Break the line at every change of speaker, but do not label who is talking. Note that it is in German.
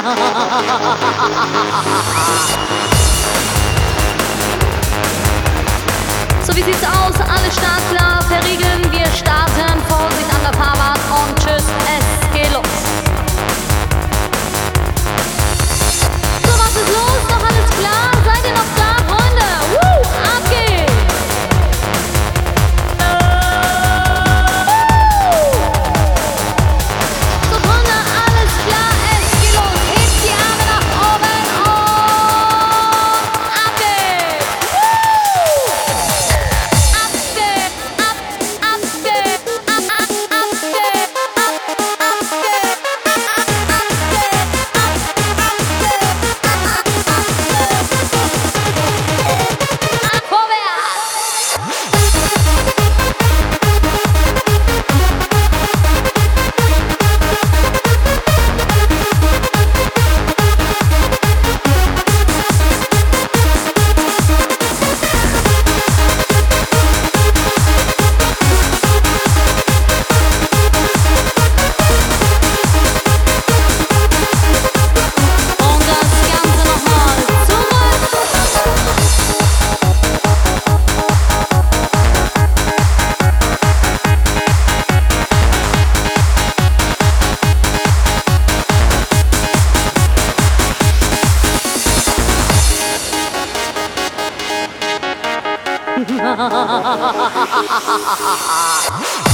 So, wie sieht's aus? Alle startklar, verriegeln, wir starten. Vorsicht an der Fahrbahn und tschüss, es geht los. So, was ist los? Noch alles klar? Seid ihr noch da, Freunde? Ab geht's! So, Freunde, alles klar, es geht los. Hebt die Arme nach oben und ab geht's! Ha ha ha ha ha ha ha ha ha ha ha ha.